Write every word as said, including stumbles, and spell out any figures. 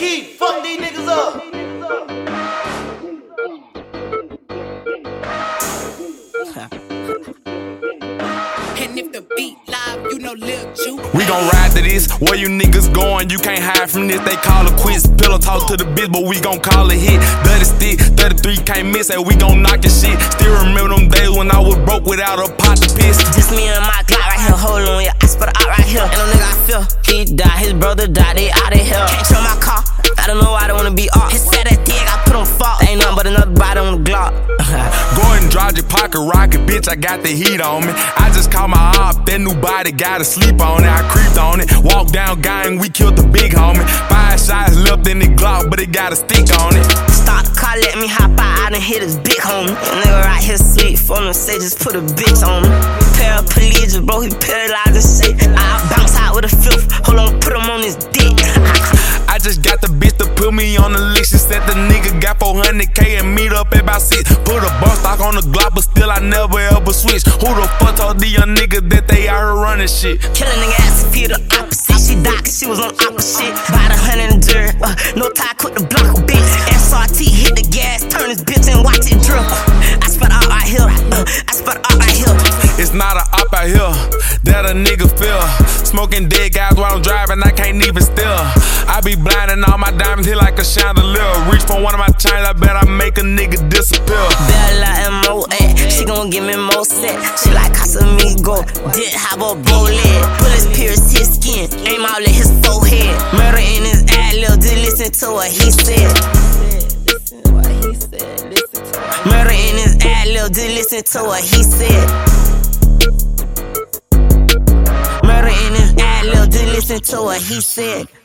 Keith, fuck these niggas up. And if the beat live, you know Lil Juke. We gon' ride to this, where you niggas going? You can't hide from this, they call it quits. Pillow talk to the bitch, but we gon' call it hit. Dirty stick, thirty-three can't miss, and we gon' knock your shit. Still remember them days when I was broke without a pot to piss. Just me and my Glock right here, hold on, yeah, I spit it out right here. And no nigga I feel, he died, his brother died, they out of here. Can't show my car, I don't know why they wanna be off. He said that dick, I put on fault. Ain't nothing but another body on the Glock. Go ahead and drive your pocket rocket, bitch, I got the heat on me. I just called my op, that new body gotta sleep on it. I creeped on it, walked down gang, we killed the big homie. Five shots left in the Glock, but it got a stick on it. Start the car, let me hop out, I done hit his big homie. Nigga right here sleep, phone him, say just put a bitch on him. Paraplegic, bro, he paralyzed and shit. I bounce out with a fifth, hold on, put him on his dick. I just got the bitch to put me on the list. She said the nigga got four hundred K and meet up at about six. Put a bump stock on the Glock, but still I never ever switch. Who the fuck told the young nigga that they out here running shit? Kill a nigga ass if he the opposite. She died cause she was on opposite. Bought a hundred and dirt, uh, no tie, quit the block a bitch. S R T hit the gas, turn his bitch and watch it drip. I spit out right here, uh, I spit out right here. It's not a op out here that a nigga feel. Smoking dead guys while I'm driving, I can't even steal. I be blinding all my diamonds hit like a chandelier. Reach for one of my chains, I bet I make a nigga disappear. Bella and Mo, eh, she gon' give me more set. She like Casamigo, did have a bullet. Bullets pierce his skin, aim out at his forehead. Murder in his ad-lib, did listen to what he said. Listen to what he said, listen to what Murder in his ad-lib, did listen to what he said. Murder in his ad-lib, did listen to what he said.